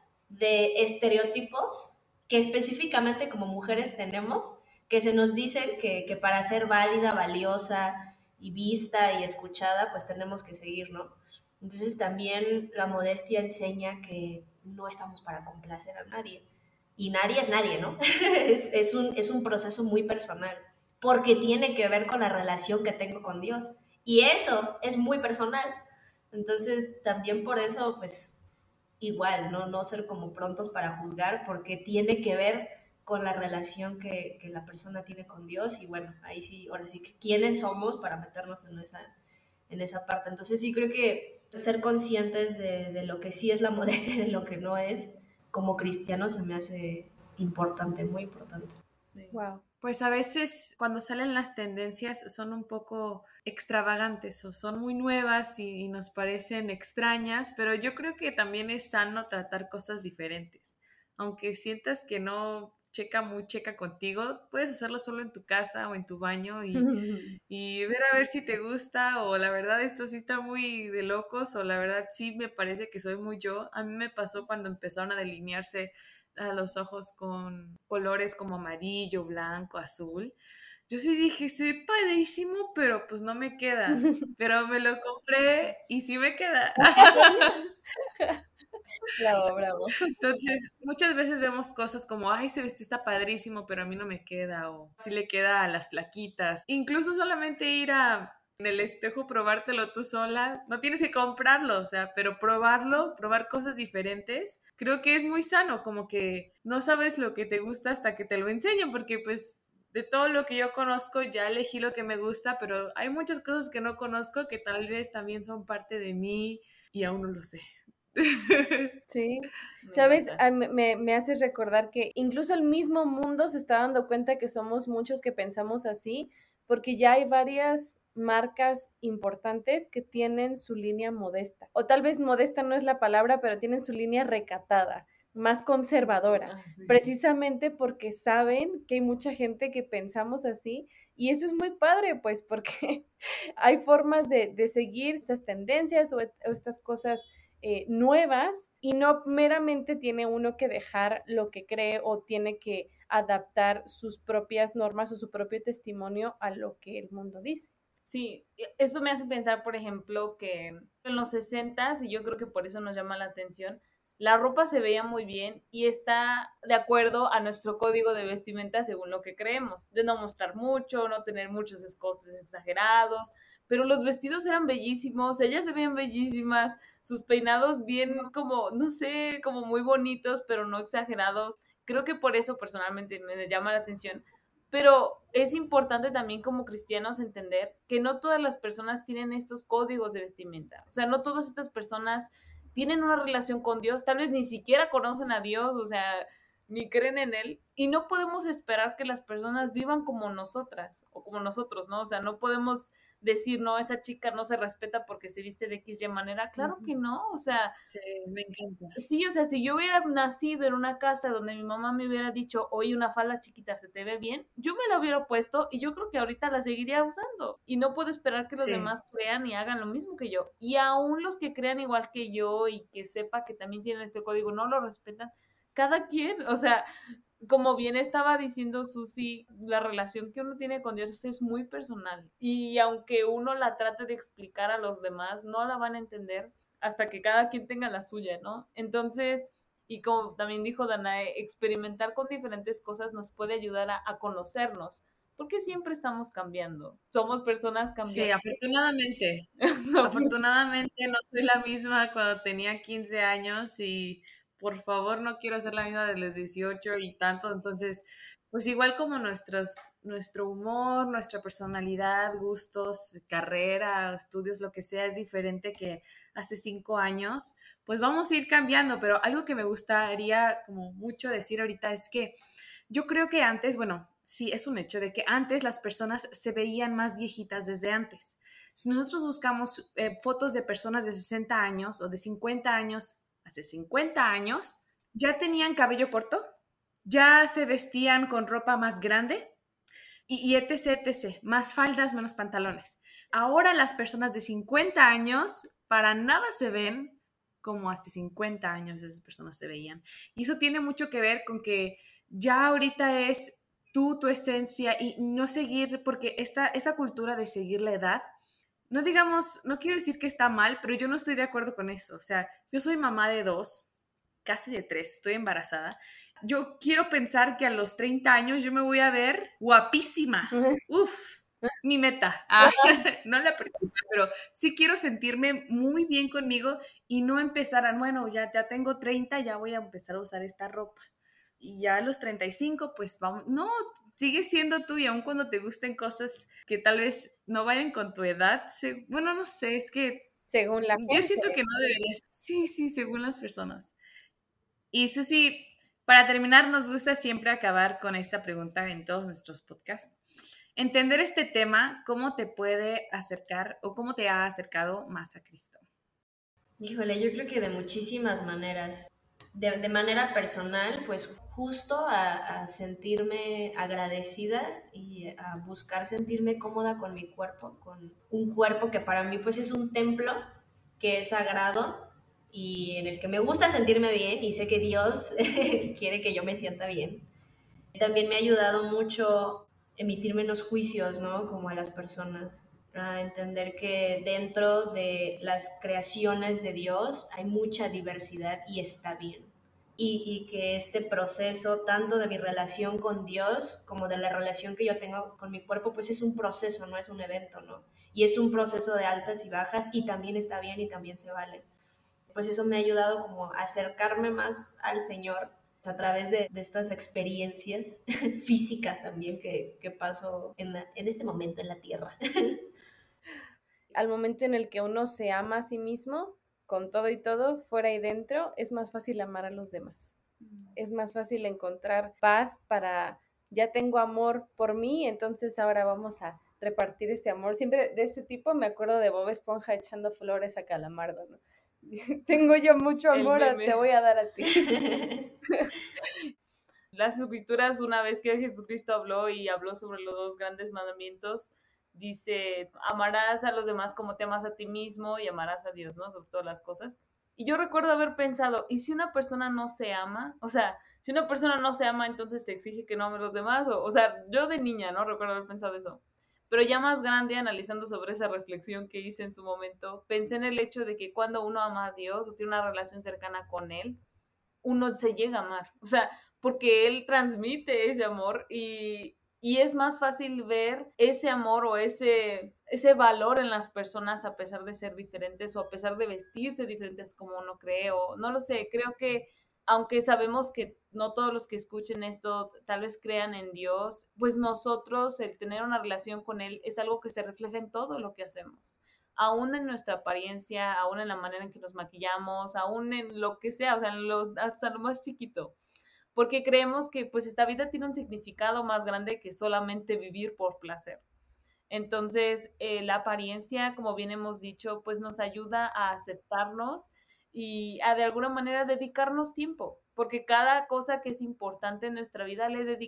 de estereotipos que específicamente como mujeres tenemos, que se nos dicen que para ser válida, valiosa y vista y escuchada, pues tenemos que seguir, ¿no? Entonces también la modestia enseña que no estamos para complacer a nadie. Y nadie es nadie, ¿no? Es un proceso muy personal, porque tiene que ver con la relación que tengo con Dios. Y eso es muy personal. Entonces también por eso, pues igual, ¿no? No ser como prontos para juzgar, porque tiene que ver con la relación que la persona tiene con Dios y bueno, ahí sí, ahora sí que quiénes somos para meternos en esa parte. Entonces sí creo que ser conscientes de lo que sí es la modestia y de lo que no es, como cristiano se me hace importante, muy importante. Wow. Pues a veces cuando salen las tendencias son un poco extravagantes o son muy nuevas y nos parecen extrañas, pero yo creo que también es sano tratar cosas diferentes. Aunque sientas que no checa muy checa contigo, puedes hacerlo solo en tu casa o en tu baño y ver a ver si te gusta o la verdad esto sí está muy de locos o la verdad sí me parece que soy muy yo. A mí me pasó cuando empezaron a delinearse a los ojos con colores como amarillo, blanco, azul. Yo sí dije, sí, padrísimo, pero pues no me queda. Pero me lo compré y sí me queda. Bravo, bravo. Entonces, muchas veces vemos cosas como, ay, ese vestido está padrísimo, pero a mí no me queda, o sí le queda a las plaquitas. Incluso solamente ir a en el espejo, probártelo tú sola, no tienes que comprarlo, o sea, pero probarlo, probar cosas diferentes, creo que es muy sano, como que no sabes lo que te gusta hasta que te lo enseñan, porque pues de todo lo que yo conozco ya elegí lo que me gusta, pero hay muchas cosas que no conozco que tal vez también son parte de mí y aún no lo sé. Sí, Me sabes, encanta. me haces recordar que incluso el mismo mundo se está dando cuenta que somos muchos que pensamos así, porque ya hay varias marcas importantes que tienen su línea modesta, o tal vez modesta no es la palabra, pero tienen su línea recatada, más conservadora, Ah, sí. precisamente porque saben que hay mucha gente que pensamos así, y eso es muy padre, pues, porque hay formas de seguir esas tendencias o estas cosas nuevas y no meramente tiene uno que dejar lo que cree o tiene que adaptar sus propias normas o su propio testimonio a lo que el mundo dice. Sí, eso me hace pensar, por ejemplo, que en los 60s, y yo creo que por eso nos llama la atención, la ropa se veía muy bien y está de acuerdo a nuestro código de vestimenta según lo que creemos, de no mostrar mucho, no tener muchos escotes exagerados, pero los vestidos eran bellísimos, ellas se veían bellísimas, sus peinados bien como, no sé, como muy bonitos, pero no exagerados. Creo que por eso personalmente me llama la atención, pero es importante también como cristianos entender que no todas las personas tienen estos códigos de vestimenta. O sea, no todas estas personas tienen una relación con Dios, tal vez ni siquiera conocen a Dios, o sea, ni creen en él, y no podemos esperar que las personas vivan como nosotras o como nosotros, ¿no? O sea, no podemos decir, no, esa chica no se respeta porque se viste de X y manera. Claro que no, o sea, Sí, me encanta. sí, o sea, si yo hubiera nacido en una casa donde mi mamá me hubiera dicho, oye, una falda chiquita se te ve bien, yo me la hubiera puesto y yo creo que ahorita la seguiría usando. Y no puedo esperar que los Sí. demás crean y hagan lo mismo que yo. Y aún los que crean igual que yo y que sepa que también tienen este código, no lo respetan. Cada quien, o sea, como bien estaba diciendo Susi, la relación que uno tiene con Dios es muy personal. Y aunque uno la trate de explicar a los demás, no la van a entender hasta que cada quien tenga la suya, ¿no? Entonces, y como también dijo Danae, experimentar con diferentes cosas nos puede ayudar a conocernos, porque siempre estamos cambiando. Somos personas Sí, cambiantes. afortunadamente. Afortunadamente no soy la misma cuando tenía 15 años y por favor no quiero ser la misma de los 18 y tanto. Entonces, pues igual como nuestro humor, nuestra personalidad, gustos, carrera, estudios, lo que sea es diferente que hace 5 años, pues vamos a ir cambiando. Pero algo que me gustaría como mucho decir ahorita es que yo creo que antes, bueno, sí, es un hecho de que antes las personas se veían más viejitas desde antes. Si nosotros buscamos fotos de personas de 60 años o de 50 años, hace 50 años, ya tenían cabello corto, ya se vestían con ropa más grande y etc, etc, más faldas, menos pantalones. Ahora las personas de 50 años para nada se ven como hace 50 años esas personas se veían. Y eso tiene mucho que ver con que ya ahorita es tú, tu esencia y no seguir, porque esta cultura de seguir la edad, no digamos, no quiero decir que está mal, pero yo no estoy de acuerdo con eso. O sea, yo soy mamá de 2, casi de 3, estoy embarazada. Yo quiero pensar que a los 30 años yo me voy a ver guapísima. Uf, mi meta. No la principal, pero sí quiero sentirme muy bien conmigo y no empezar a, bueno, ya tengo 30, ya voy a empezar a usar esta ropa. Y ya a los 35, pues vamos, no, sigue siendo tú y aun cuando te gusten cosas que tal vez no vayan con tu edad, bueno, no sé, es que Según la yo gente. siento que no deberías, sí, sí, según las personas. Y Susi, para terminar, nos gusta siempre acabar con esta pregunta en todos nuestros podcasts. Entender este tema, ¿cómo te puede acercar o cómo te ha acercado más a Cristo? Híjole, yo creo que de muchísimas maneras. De manera personal, pues justo a sentirme agradecida y a buscar sentirme cómoda con mi cuerpo, con un cuerpo que para mí pues es un templo, que es sagrado y en el que me gusta sentirme bien y sé que Dios quiere que yo me sienta bien. También me ha ayudado mucho emitir menos juicios, ¿no? Como a las personas, a entender que dentro de las creaciones de Dios hay mucha diversidad y está bien. Y que este proceso, tanto de mi relación con Dios como de la relación que yo tengo con mi cuerpo, pues es un proceso, no es un evento, ¿no? Y es un proceso de altas y bajas y también está bien y también se vale. Pues eso me ha ayudado como a acercarme más al Señor a través de estas experiencias físicas también que paso en este momento en la tierra. Al momento en el que uno se ama a sí mismo, con todo y todo, fuera y dentro, es más fácil amar a los demás. Es más fácil encontrar paz para, ya tengo amor por mí, entonces ahora vamos a repartir ese amor. Siempre de ese tipo me acuerdo de Bob Esponja echando flores a Calamardo, ¿no? Tengo yo mucho El amor, meme. te voy a dar a ti. Las escrituras, una vez que Jesucristo habló y habló sobre los dos grandes mandamientos, dice, amarás a los demás como te amas a ti mismo y amarás a Dios, ¿no? Sobre todas las cosas. Y yo recuerdo haber pensado, ¿y si una persona no se ama? O sea, si una persona no se ama, entonces se exige que no ame a los demás. O sea, yo de niña, ¿no? Recuerdo haber pensado eso. Pero ya más grande, analizando sobre esa reflexión que hice en su momento, pensé en el hecho de que cuando uno ama a Dios o tiene una relación cercana con Él, uno se llega a amar, o sea, porque él transmite ese amor y es más fácil ver ese amor o ese valor en las personas a pesar de ser diferentes o a pesar de vestirse diferentes como uno cree o no lo sé, creo que aunque sabemos que no todos los que escuchen esto tal vez crean en Dios, pues nosotros el tener una relación con Él es algo que se refleja en todo lo que hacemos aún en nuestra apariencia, aún en la manera en que nos maquillamos, aún en lo que sea, o sea, hasta lo más chiquito. porque creemos que pues esta vida tiene un significado más grande que solamente vivir por placer. Entonces, la apariencia, como bien hemos dicho, pues nos ayuda a aceptarnos y a de alguna manera dedicarnos tiempo, porque cada cosa que es importante en nuestra vida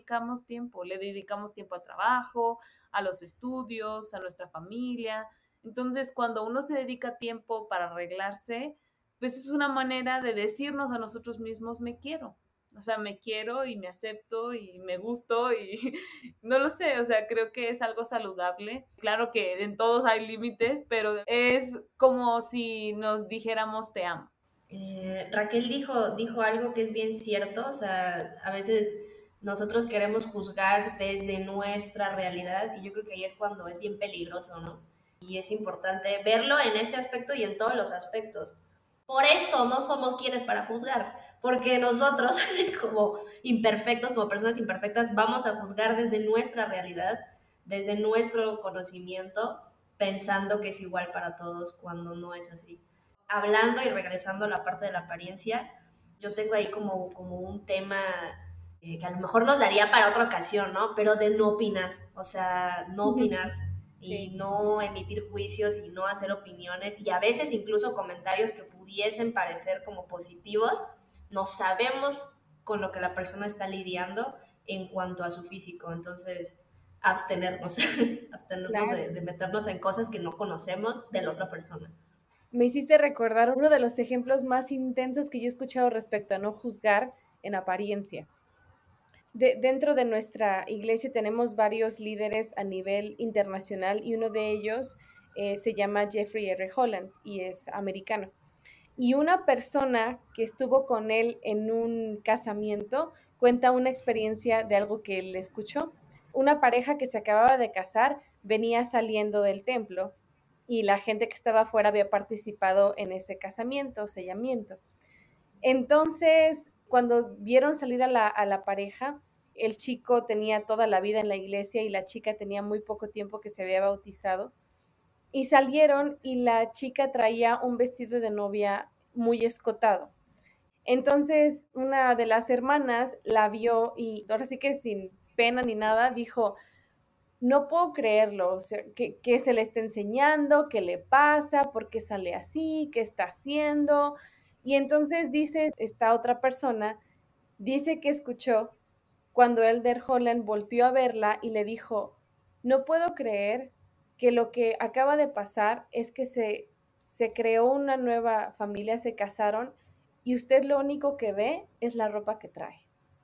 le dedicamos tiempo al trabajo, a los estudios, a nuestra familia. Entonces, cuando uno se dedica tiempo para arreglarse, pues es una manera de decirnos a nosotros mismos, me quiero. O sea, me quiero y me acepto y me gusto y no lo sé, o sea, creo que es algo saludable. Claro que en todos hay límites, pero es como si nos dijéramos te amo. Raquel dijo algo que es bien cierto, o sea, a veces nosotros queremos juzgar desde nuestra realidad y yo creo que ahí es cuando es bien peligroso, ¿no? Y es importante verlo en este aspecto y en todos los aspectos. Por eso no somos quienes para juzgar, porque nosotros como imperfectos, como personas imperfectas, vamos a juzgar desde nuestra realidad, desde nuestro conocimiento, pensando que es igual para todos cuando no es así. Hablando y regresando a la parte de la apariencia, yo tengo ahí como un tema que a lo mejor nos daría para otra ocasión, ¿no? Pero de no opinar, o sea, no opinar y Sí. no emitir juicios y no hacer opiniones y a veces incluso comentarios que pudiesen parecer como positivos, no sabemos con lo que la persona está lidiando en cuanto a su físico, entonces abstenernos, abstenernos Claro. de meternos en cosas que no conocemos de la otra persona. Me hiciste recordar uno de los ejemplos más intensos que yo he escuchado respecto a no juzgar en apariencia. Dentro de nuestra iglesia tenemos varios líderes a nivel internacional y uno de ellos se llama Jeffrey R. Holland y es americano. Y una persona que estuvo con él en un casamiento cuenta una experiencia de algo que él escuchó. Una pareja que se acababa de casar venía saliendo del templo y la gente que estaba afuera había participado en ese casamiento, sellamiento. Entonces, cuando vieron salir a la pareja, el chico tenía toda la vida en la iglesia y la chica tenía muy poco tiempo que se había bautizado. Y salieron y la chica traía un vestido de novia muy escotado. Entonces, una de las hermanas la vio y ahora sí que sin pena ni nada dijo, no puedo creerlo, o sea, que se le está enseñando, qué le pasa, por qué sale así, qué está haciendo. Y entonces dice esta otra persona, dice que escuchó cuando Elder Holland volteó a verla y le dijo, no puedo creer que lo que acaba de pasar es que se creó una nueva familia, se casaron y usted lo único que ve es la ropa que trae.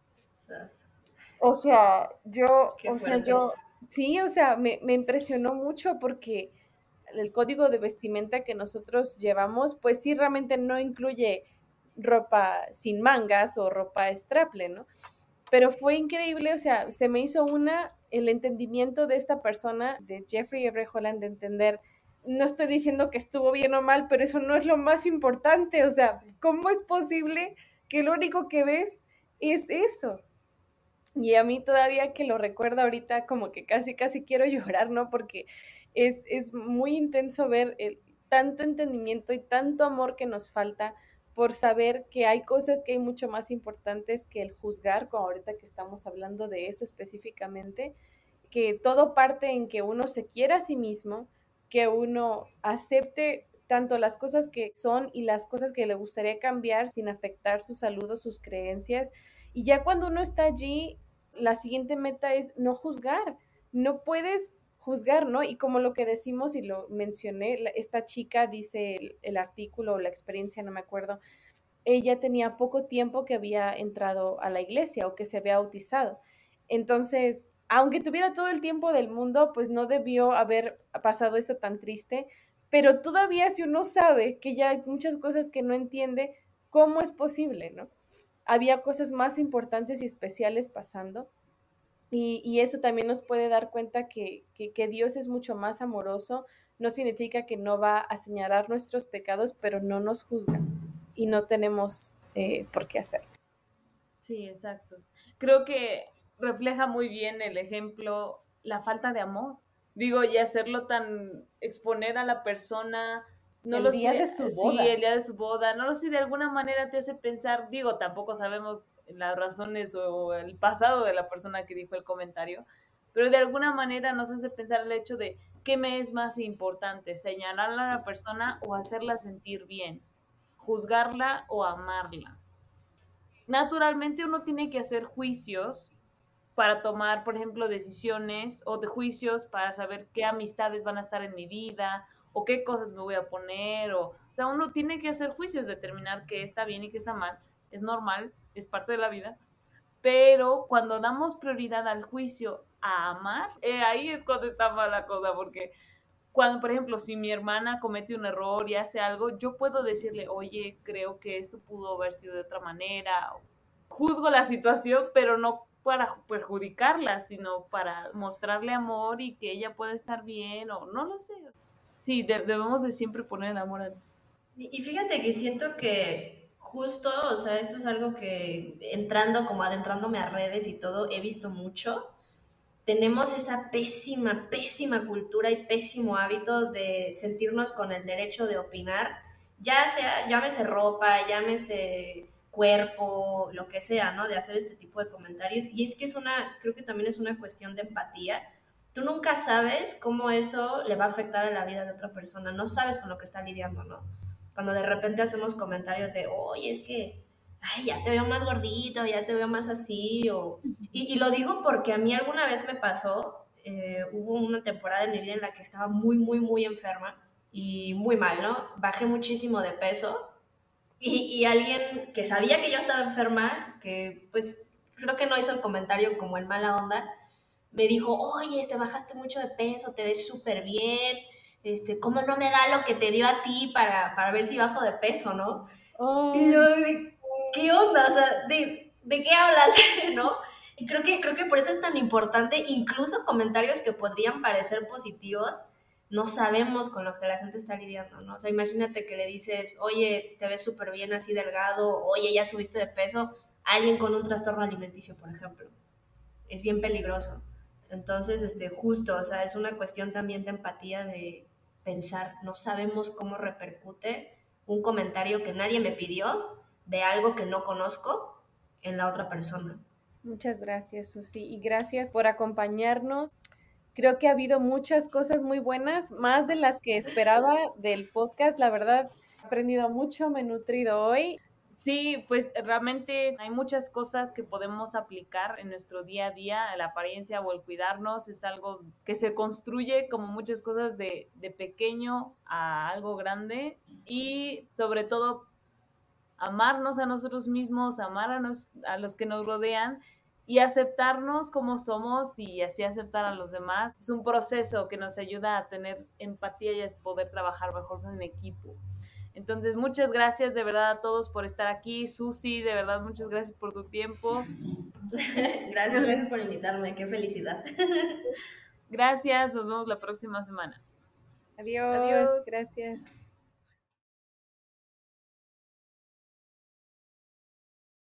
O sea, Qué fuerte. sí, o sea, me impresionó mucho porque el código de vestimenta que nosotros llevamos, pues sí, realmente no incluye ropa sin mangas o ropa straple, ¿no? Pero fue increíble, o sea, se me hizo el entendimiento de esta persona, de Jeffrey Everett Holland, de entender, no estoy diciendo que estuvo bien o mal, pero eso no es lo más importante, o sea, ¿cómo es posible que lo único que ves es eso? Y a mí todavía que lo recuerdo ahorita como que casi quiero llorar, ¿no? Porque es muy intenso ver tanto entendimiento y tanto amor que nos falta por saber que hay cosas que hay mucho más importantes que el juzgar, como ahorita que estamos hablando de eso específicamente, que todo parte en que uno se quiera a sí mismo, que uno acepte tanto las cosas que son y las cosas que le gustaría cambiar sin afectar su salud o sus creencias. Y ya cuando uno está allí, la siguiente meta es no juzgar. No puedes juzgar, ¿no? Y como lo que decimos y lo mencioné, esta chica dice el artículo o la experiencia, no me acuerdo, ella tenía poco tiempo que había entrado a la iglesia o que se había bautizado. Entonces, aunque tuviera todo el tiempo del mundo, pues no debió haber pasado eso tan triste, pero todavía si uno sabe que ya hay muchas cosas que no entiende, ¿cómo es posible, no? Había cosas más importantes y especiales pasando. Y eso también nos puede dar cuenta que Dios es mucho más amoroso. No significa que no va a señalar nuestros pecados, pero no nos juzga y no tenemos por qué hacerlo. Sí, exacto. Creo que refleja muy bien el ejemplo, la falta de amor. Digo, y hacerlo tan, exponer a la persona No El lo día sé, de su sí, boda. el día de su boda, no lo sé, de alguna manera te hace pensar, digo, tampoco sabemos las razones o el pasado de la persona que dijo el comentario, pero de alguna manera nos hace pensar el hecho de qué me es más importante, señalarla a la persona o hacerla sentir bien, juzgarla o amarla. Naturalmente uno tiene que hacer juicios para tomar, por ejemplo, decisiones o de juicios para saber qué amistades van a estar en mi vida o qué cosas me voy a poner. O sea, uno tiene que hacer juicios, determinar qué está bien y qué está mal. Es normal, es parte de la vida. Pero cuando damos prioridad al juicio a amar, ahí es cuando está mal la cosa, porque cuando, por ejemplo, si mi hermana comete un error y hace algo, yo puedo decirle, oye, creo que esto pudo haber sido de otra manera. Juzgo la situación, pero no para perjudicarla, sino para mostrarle amor y que ella pueda estar bien, o no lo sé. Sí, debemos de siempre poner el amor antes. Y fíjate que siento que justo, o sea, esto es algo que entrando, como adentrándome a redes y todo, he visto mucho. Tenemos esa pésima, pésima cultura y pésimo hábito de sentirnos con el derecho de opinar, ya sea, llámese ropa, llámese cuerpo, lo que sea, ¿no? De hacer este tipo de comentarios. Y es que es una, creo que también es una cuestión de empatía. Tú nunca sabes cómo eso le va a afectar a la vida de otra persona, no sabes con lo que está lidiando, ¿no? Cuando de repente hacemos comentarios de, oye, es que, ay, ya te veo más gordito, ya te veo más así, o y lo digo porque a mí alguna vez me pasó, hubo una temporada en mi vida en la que estaba muy, muy, muy enferma y muy mal, ¿no? Bajé muchísimo de peso y alguien que sabía que yo estaba enferma, que pues creo que no hizo el comentario como en mala onda, me dijo, oye, bajaste mucho de peso, te ves súper bien, ¿cómo no me da lo que te dio a ti para ver si bajo de peso, ¿no? Y yo, Oh, ¿qué onda? O sea, ¿de qué hablas? ¿No? Y creo que por eso es tan importante, incluso comentarios que podrían parecer positivos, no sabemos con lo que la gente está lidiando, ¿no? O sea, imagínate que le dices, oye, te ves súper bien así delgado, oye, ya subiste de peso, a alguien con un trastorno alimenticio, por ejemplo. Es bien peligroso. Entonces, justo, o sea, es una cuestión también de empatía, de pensar, no sabemos cómo repercute un comentario que nadie me pidió de algo que no conozco en la otra persona. muchas gracias, Susi, y gracias por acompañarnos. Creo que ha habido muchas cosas muy buenas, más de las que esperaba del podcast. La verdad, he aprendido mucho, me he nutrido hoy. Sí, pues realmente hay muchas cosas que podemos aplicar en nuestro día a día. La apariencia o el cuidarnos es algo que se construye como muchas cosas de pequeño a algo grande y sobre todo amarnos a nosotros mismos, amar a los que nos rodean y aceptarnos como somos y así aceptar a los demás. Es un proceso que nos ayuda a tener empatía y a poder trabajar mejor en equipo. Entonces, muchas gracias de verdad a todos por estar aquí. Susi, de verdad, muchas gracias por tu tiempo. Gracias por invitarme, qué felicidad. Gracias, nos vemos la próxima semana. Adiós, Adiós. gracias.